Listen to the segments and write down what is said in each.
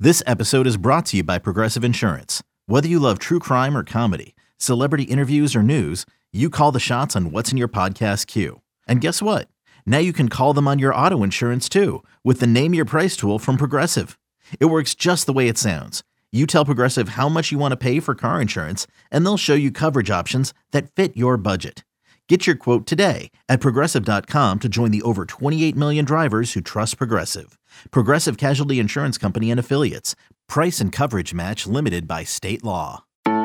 This episode is brought to you by Progressive Insurance. Whether you love true crime or comedy, celebrity interviews or news, you call the shots on what's in your podcast queue. And guess what? Now you can call them on your auto insurance too with the Name Your Price tool from Progressive. It works just the way it sounds. You tell Progressive how much you want to pay for car insurance, and they'll show you coverage options that fit your budget. Get your quote today at Progressive.com to join the over 28 million drivers who trust Progressive. Progressive Casualty Insurance Company and Affiliates. Price and coverage match limited by state law.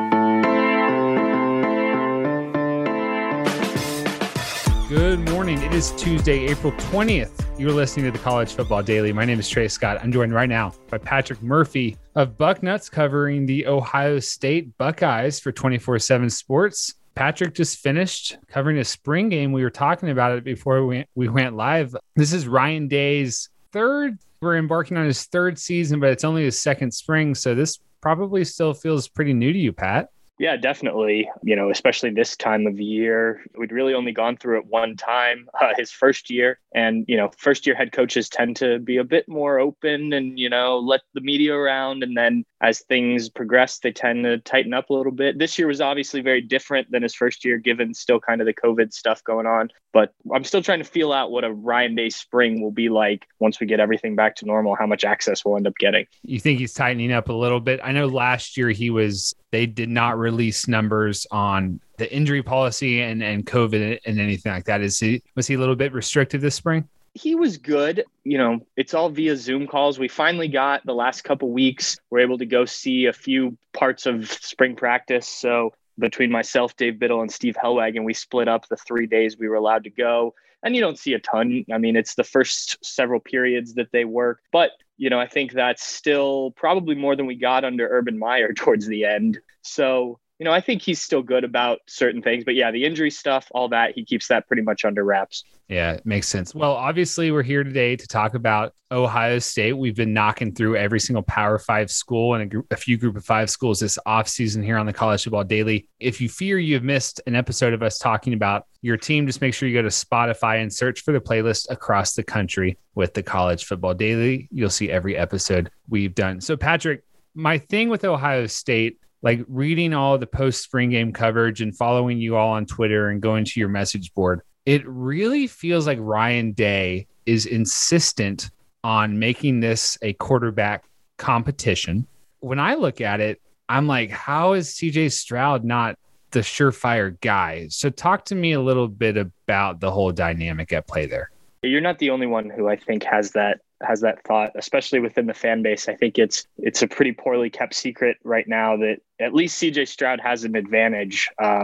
Good morning. It is Tuesday, April 20th. You're listening to the College Football Daily. My name is Trey Scott. I'm joined right now by Patrick Murphy of Bucknuts, covering the Ohio State Buckeyes for 24/7 Sports. Patrick just finished covering a spring game. We were talking about it before we went live. This is Ryan Day's third. We're embarking on his third season, but it's only his second spring. So this probably still feels pretty new to you, Pat. Yeah, definitely. Especially this time of year, we'd really only gone through it one time, his first year. And, first year head coaches tend to be a bit more open and, let the media around. And then as things progress, they tend to tighten up a little bit. This year was obviously very different than his first year, given still kind of the COVID stuff going on. But I'm still trying to feel out what a Ryan Day spring will be like once we get everything back to normal, how much access we'll end up getting. You think he's tightening up a little bit? I know last year they did not release numbers on the injury policy and COVID and anything like that. Was he a little bit restricted this spring? He was good. It's all via Zoom calls. We finally got the last couple weeks. We're able to go see a few parts of spring practice. So between myself, Dave Biddle, and Steve Hellwagon, we split up the 3 days we were allowed to go. And you don't see a ton. I mean, it's the first several periods that they work. But, I think that's still probably more than we got under Urban Meyer towards the end. So, I think he's still good about certain things. But yeah, the injury stuff, all that, he keeps that pretty much under wraps. Yeah, it makes sense. Well, obviously, we're here today to talk about Ohio State. We've been knocking through every single Power 5 school and a few Group of 5 schools this offseason here on the College Football Daily. If you fear you have missed an episode of us talking about your team, just make sure you go to Spotify and search for the playlist Across the Country with the College Football Daily. You'll see every episode we've done. So, Patrick, my thing with Ohio State, like reading all the post-spring game coverage and following you all on Twitter and going to your message board, it really feels like Ryan Day is insistent on making this a quarterback competition. When I look at it, I'm like, how is CJ Stroud not the surefire guy? So talk to me a little bit about the whole dynamic at play there. You're not the only one who I think has that thought, especially within the fan base. I think it's a pretty poorly kept secret right now that at least CJ Stroud has an advantage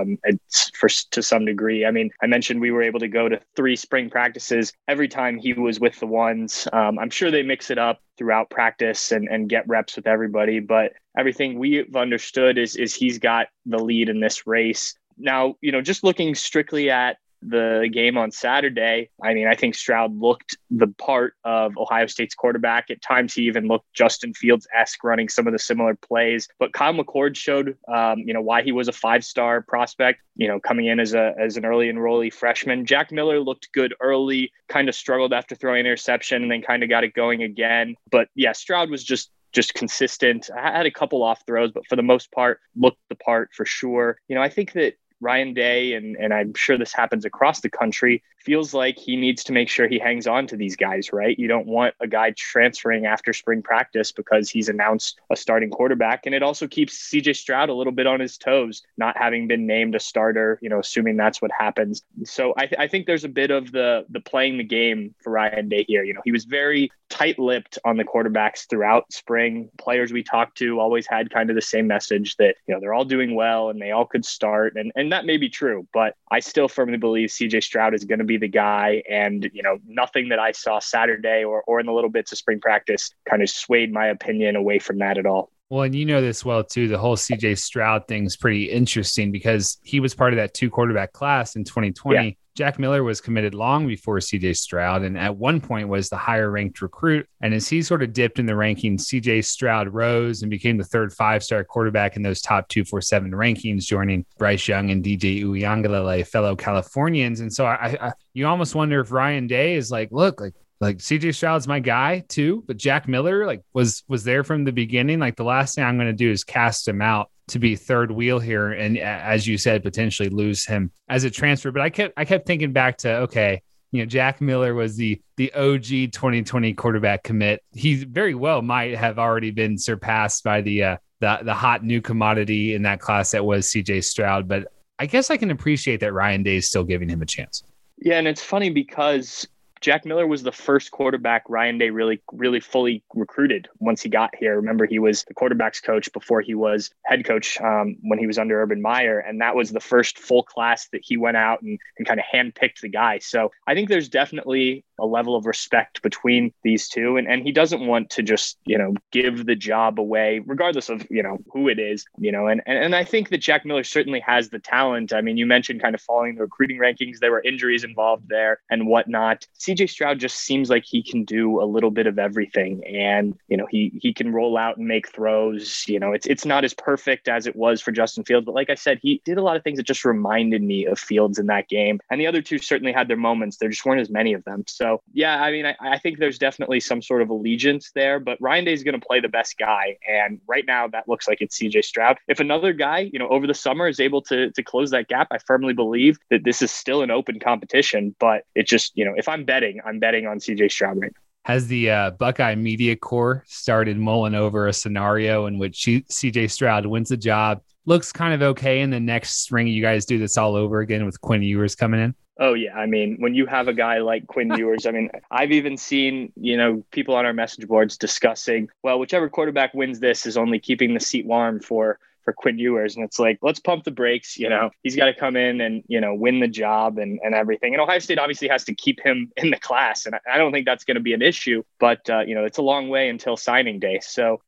to some degree. I mean, I mentioned we were able to go to 3 spring practices every time he was with the ones. I'm sure they mix it up throughout practice and get reps with everybody, but everything we've understood is he's got the lead in this race. Now, just looking strictly at the game on Saturday, I mean, I think Stroud looked the part of Ohio State's quarterback. At times, he even looked Justin Fields-esque running some of the similar plays. But Kyle McCord showed, why he was a 5-star prospect, coming in as an early enrollee freshman. Jack Miller looked good early, kind of struggled after throwing an interception and then kind of got it going again. But yeah, Stroud was just consistent. I had a couple off throws, but for the most part, looked the part for sure. I think that Ryan Day, and I'm sure this happens across the country, feels like he needs to make sure he hangs on to these guys, right? You don't want a guy transferring after spring practice because he's announced a starting quarterback. And it also keeps CJ Stroud a little bit on his toes, not having been named a starter, assuming that's what happens. So I think there's a bit of the playing the game for Ryan Day here. He was very tight-lipped on the quarterbacks throughout spring. Players we talked to always had kind of the same message that, they're all doing well and they all could start. And that may be true, but I still firmly believe CJ Stroud is going to be the guy. And, nothing that I saw Saturday or in the little bits of spring practice kind of swayed my opinion away from that at all. Well, and this well, too, the whole CJ Stroud thing is pretty interesting because he was part of that 2 quarterback class in 2020. Yeah. Jack Miller was committed long before CJ Stroud and at one point was the higher ranked recruit. And as he sort of dipped in the rankings, CJ Stroud rose and became the 3rd 5-star quarterback in those top 247 rankings, joining Bryce Young and DJ Uiagalelei, fellow Californians. And so you almost wonder if Ryan Day is like, look, like like CJ Stroud's my guy too, but Jack Miller like was there from the beginning. Like the last thing I'm going to do is cast him out to be third wheel here. And as you said, potentially lose him as a transfer. But I kept thinking back to, okay, Jack Miller was the OG 2020 quarterback commit. He very well might have already been surpassed by the hot new commodity in that class that was CJ Stroud. But I guess I can appreciate that Ryan Day is still giving him a chance. Yeah, and it's funny because Jack Miller was the first quarterback Ryan Day really fully recruited once he got here. Remember, he was the quarterback's coach before he was head coach when he was under Urban Meyer. And that was the first full class that he went out and kind of handpicked the guy. So I think there's definitely a level of respect between these two. And he doesn't want to just, give the job away, regardless of, who it is, and I think that Jack Miller certainly has the talent. I mean, you mentioned kind of following the recruiting rankings. There were injuries involved there and whatnot. CJ Stroud just seems like he can do a little bit of everything. And, he can roll out and make throws. It's not as perfect as it was for Justin Fields. But like I said, he did a lot of things that just reminded me of Fields in that game. And the other two certainly had their moments. There just weren't as many of them. So, yeah, I mean, I think there's definitely some sort of allegiance there. But Ryan Day is going to play the best guy. And right now, that looks like it's CJ Stroud. If another guy, over the summer is able to close that gap, I firmly believe that this is still an open competition. But it just, if I'm betting on CJ Stroud right now. Has the Buckeye Media Corps started mulling over a scenario in which CJ Stroud wins the job, looks kind of okay, and the next spring you guys do this all over again with Quinn Ewers coming in? Oh, yeah. I mean, when you have a guy like Quinn Ewers, I mean, I've even seen, people on our message boards discussing, well, whichever quarterback wins this is only keeping the seat warm for Quinn Ewers. And it's like, let's pump the brakes. He's got to come in and, win the job and everything. And Ohio State obviously has to keep him in the class. And I don't think that's going to be an issue, but it's a long way until signing day. So,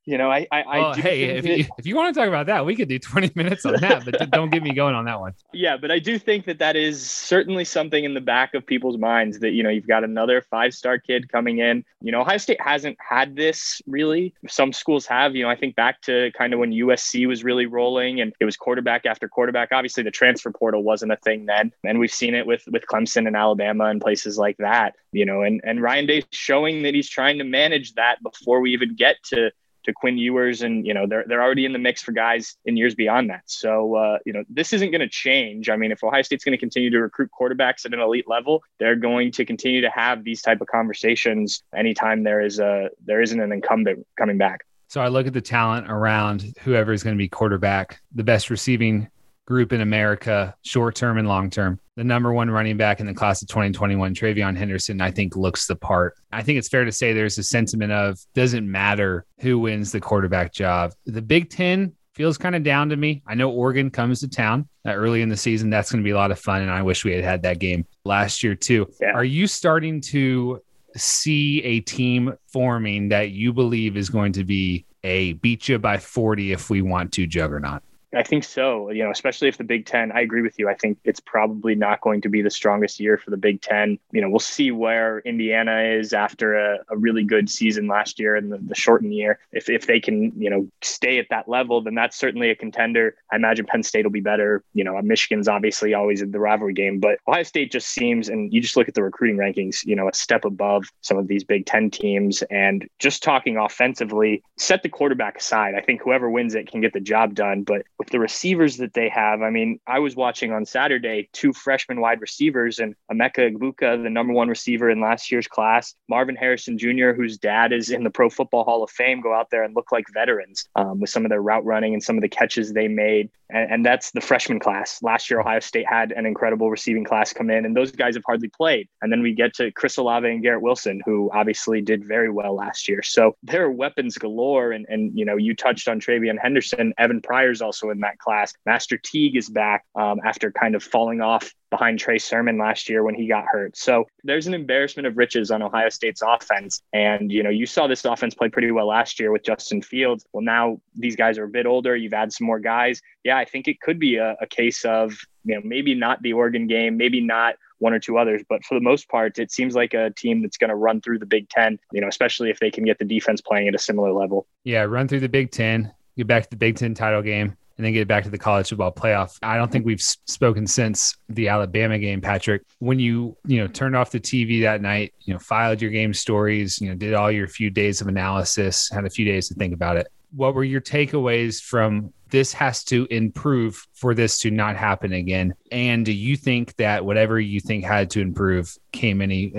if you want to talk about that, we could do 20 minutes on that, but don't get me going on that one. Yeah. But I do think that is certainly something in the back of people's minds that, you've got another 5-star kid coming in. Ohio State hasn't had this really. Some schools have, I think back to kind of when USC was really rolling and it was quarterback after quarterback. Obviously the transfer portal wasn't a thing then, and we've seen it with Clemson and Alabama and places like that, and Ryan Day showing that he's trying to manage that before we even get to Quinn Ewers, and they're already in the mix for guys in years beyond that. So this isn't going to change. I mean, if Ohio State's going to continue to recruit quarterbacks at an elite level, they're going to continue to have these type of conversations anytime there isn't an incumbent coming back. So I look at the talent around whoever is going to be quarterback, the best receiving group in America, short-term and long-term. The number one running back in the class of 2021, TreVeyon Henderson, I think looks the part. I think it's fair to say there's a sentiment of doesn't matter who wins the quarterback job. The Big Ten feels kind of down to me. I know Oregon comes to town early in the season. That's going to be a lot of fun, and I wish we had that game last year too. Yeah. Are you starting to see a team forming that you believe is going to be a beat you by 40 if we want to juggernaut? I think so, especially if the Big Ten, I agree with you. I think it's probably not going to be the strongest year for the Big Ten. We'll see where Indiana is after a really good season last year and the shortened year. If they can, stay at that level, then that's certainly a contender. I imagine Penn State will be better. Michigan's obviously always in the rivalry game, but Ohio State just seems, and you just look at the recruiting rankings, a step above some of these Big Ten teams. And just talking offensively, set the quarterback aside. I think whoever wins it can get the job done, but with the receivers that they have, I mean, I was watching on Saturday 2 freshman wide receivers, and Emeka Egbuka, the number 1 receiver in last year's class, Marvin Harrison Jr., whose dad is in the Pro Football Hall of Fame, go out there and look like veterans with some of their route running and some of the catches they made. And that's the freshman class. Last year, Ohio State had an incredible receiving class come in, and those guys have hardly played. And then we get to Chris Olave and Garrett Wilson, who obviously did very well last year. So there are weapons galore. And you touched on TreVeyon Henderson. Evan Pryor's also in that class. Master Teague is back after kind of falling off behind Trey Sermon last year when he got hurt. So there's an embarrassment of riches on Ohio State's offense. And, you saw this offense play pretty well last year with Justin Fields. Well, now these guys are a bit older. You've had some more guys. Yeah, I think it could be a case of, maybe not the Oregon game, maybe not one or two others, but for the most part, it seems like a team that's going to run through the Big Ten, especially if they can get the defense playing at a similar level. Yeah, run through the Big Ten, get back to the Big Ten title game. and then get back to the college football playoff. I don't think we've spoken since the Alabama game, Patrick. When you turned off the TV that night, filed your game stories, did all your few days of analysis, had a few days to think about it. What were your takeaways from this has to improve for this to not happen again? And do you think that whatever you think had to improve made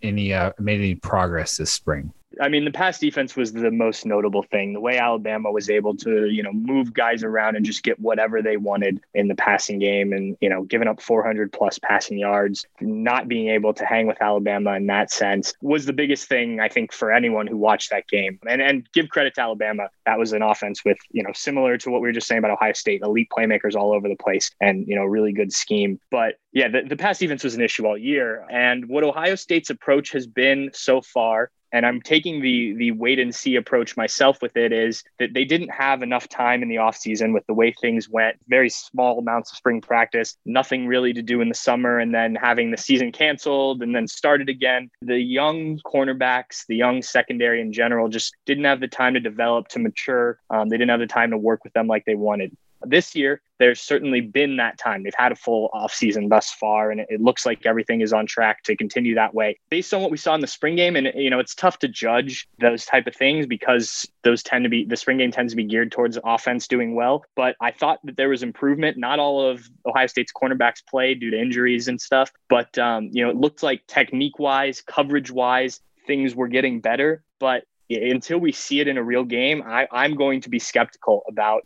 any progress this spring? I mean, the pass defense was the most notable thing. The way Alabama was able to, move guys around and just get whatever they wanted in the passing game and, giving up 400 plus passing yards, not being able to hang with Alabama in that sense was the biggest thing, I think, for anyone who watched that game. And give credit to Alabama. That was an offense with, similar to what we were just saying about Ohio State, elite playmakers all over the place and, really good scheme. But yeah, the pass defense was an issue all year. And what Ohio State's approach has been so far, and I'm taking the wait and see approach myself with it, is that they didn't have enough time in the offseason with the way things went, very small amounts of spring practice, nothing really to do in the summer, and then having the season canceled and then started again. The young cornerbacks, the young secondary in general, just didn't have the time to develop, to mature. They didn't have the time to work with them like they wanted. This year, there's certainly been that time. They've had a full offseason thus far, and it looks like everything is on track to continue that way. Based on what we saw in the spring game, and it's tough to judge those type of things because the spring game tends to be geared towards offense doing well. But I thought that there was improvement. Not all of Ohio State's cornerbacks played due to injuries and stuff, but it looked like technique-wise, coverage-wise, things were getting better. But until we see it in a real game, I'm going to be skeptical about,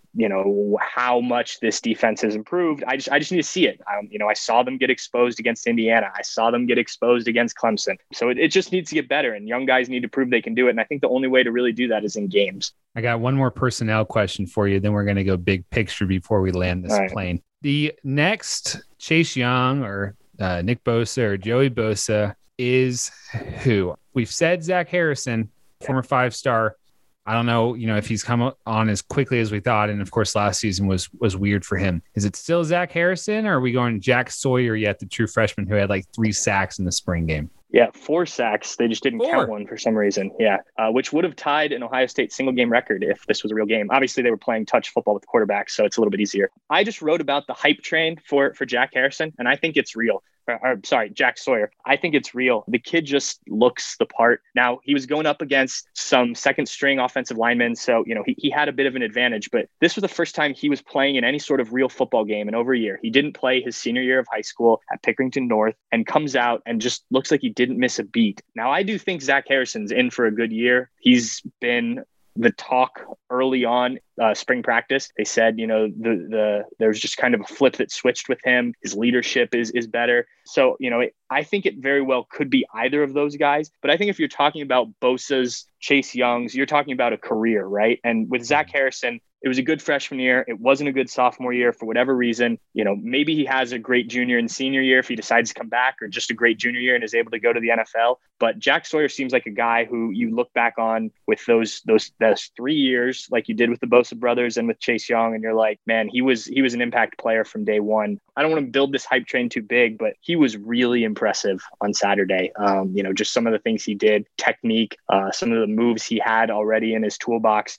how much this defense has improved. I just need to see it. I saw them get exposed against Indiana. I saw them get exposed against Clemson. So it just needs to get better, and young guys need to prove they can do it. And I think the only way to really do that is in games. I got one more personnel question for you. Then we're going to go big picture before we land this plane. The next Chase Young or Nick Bosa or Joey Bosa is who? We've said Zach Harrison, former 5-star. I don't know, if he's come on as quickly as we thought. And of course, last season was weird for him. Is it still Zach Harrison, or are we going Jack Sawyer yet, the true freshman who had like 3 sacks in the spring game? Yeah, 4 sacks. They just didn't count one for some reason. Yeah, which would have tied an Ohio State single game record if this was a real game. Obviously, they were playing touch football with the quarterback, so it's a little bit easier. I just wrote about the hype train for Jack Harrison, and I think it's real. Jack Sawyer. I think it's real. The kid just looks the part. Now, he was going up against some second string offensive linemen, so, he had a bit of an advantage, but this was the first time he was playing in any sort of real football game in over a year. He didn't play his senior year of high school at Pickerington North and comes out and just looks like he didn't miss a beat. Now, I do think Zach Harrison's in for a good year. He's been the talk early on spring practice. They said, there was just kind of a flip that switched with him. His leadership is better. So, I think it very well could be either of those guys. But I think if you're talking about Bosa's, Chase Young's, you're talking about a career, right? And with Zach Harrison, it was a good freshman year. It wasn't a good sophomore year for whatever reason. Maybe he has a great junior and senior year if he decides to come back, or just a great junior year and is able to go to the NFL. But Jack Sawyer seems like a guy who you look back on with those 3 years, like you did with the Bosa brothers and with Chase Young, and you're like, man, he was an impact player from day one. I don't want to build this hype train too big, but he was really impressive on Saturday. Just some of the things he did, technique, some of the moves he had already in his toolbox.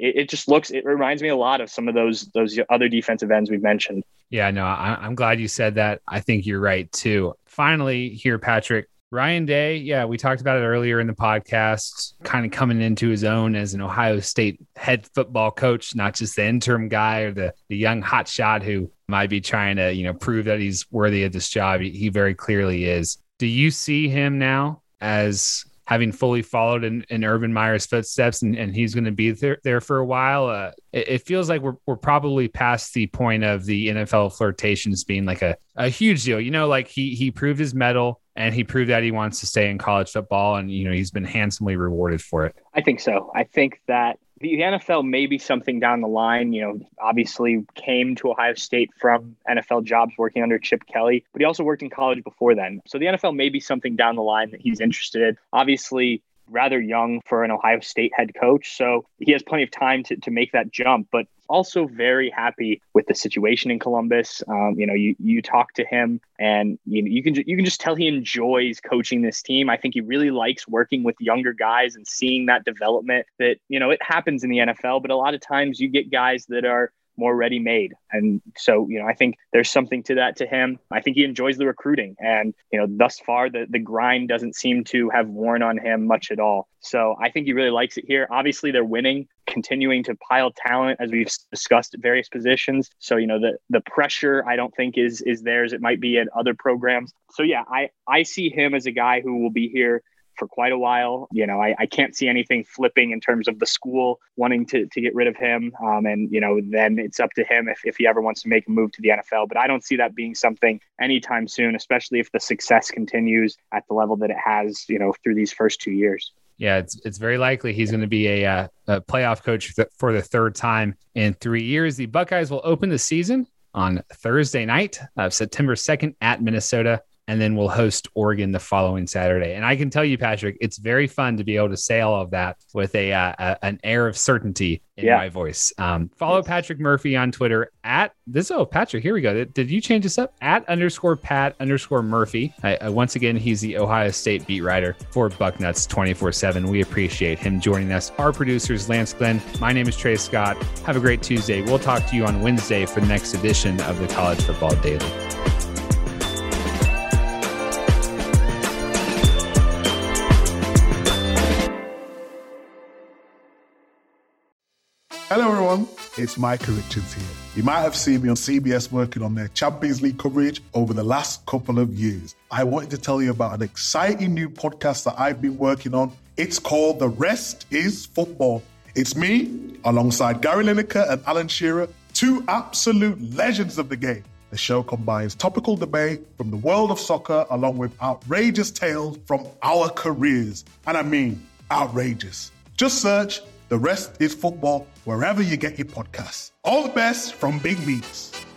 It reminds me a lot of some of those other defensive ends we've mentioned. Yeah, no, I'm glad you said that. I think you're right too. Finally here, Patrick, Ryan Day. Yeah, we talked about it earlier in the podcast, kind of coming into his own as an Ohio State head football coach, not just the interim guy or the young hotshot who might be trying to, prove that he's worthy of this job. He very clearly is. Do you see him now as having fully followed in Urban Meyer's footsteps, and he's going to be there for a while? It feels like we're probably past the point of the NFL flirtations being like a huge deal. Like he proved his mettle, and he proved that he wants to stay in college football, and he's been handsomely rewarded for it. I think so. I think that the NFL may be something down the line. Obviously came to Ohio State from NFL jobs working under Chip Kelly, but he also worked in college before then. So the NFL may be something down the line that he's interested in. Obviously, rather young for an Ohio State head coach, so he has plenty of time to make that jump, but also very happy with the situation in Columbus. You talk to him, and you can just tell he enjoys coaching this team. I think he really likes working with younger guys and seeing that development that, it happens in the NFL, but a lot of times you get guys that are more ready-made. And so, I think there's something to that to him. I think he enjoys the recruiting, and, thus far the grind doesn't seem to have worn on him much at all. So I think he really likes it here. Obviously they're winning, continuing to pile talent, as we've discussed, at various positions. So, the pressure I don't think is there as it might be at other programs. So yeah, I see him as a guy who will be here for quite a while. I can't see anything flipping in terms of the school wanting to get rid of him. And then it's up to him if he ever wants to make a move to the NFL. But I don't see that being something anytime soon, especially if the success continues at the level that it has, through these first 2 years. Yeah, it's very likely he's going to be a playoff coach for the third time in 3 years. The Buckeyes will open the season on Thursday night of September 2nd at Minnesota, and then we'll host Oregon the following Saturday. And I can tell you, Patrick, it's very fun to be able to say all of that with an air of certainty in my voice. Follow Patrick Murphy on Twitter at this. Oh, Patrick, here we go. Did you change this up? @_Pat_Murphy. Once again, he's the Ohio State beat writer for Bucknuts 24/7. We appreciate him joining us. Our producers, Lance Glenn. My name is Trey Scott. Have a great Tuesday. We'll talk to you on Wednesday for the next edition of the College Football Daily. Hello everyone, it's Micah Richards here. You might have seen me on CBS working on their Champions League coverage over the last couple of years. I wanted to tell you about an exciting new podcast that I've been working on. It's called The Rest is Football. It's me, alongside Gary Lineker and Alan Shearer, two absolute legends of the game. The show combines topical debate from the world of soccer along with outrageous tales from our careers. And I mean, outrageous. Just search The Rest is Football wherever you get your podcasts. All the best from Big Meats.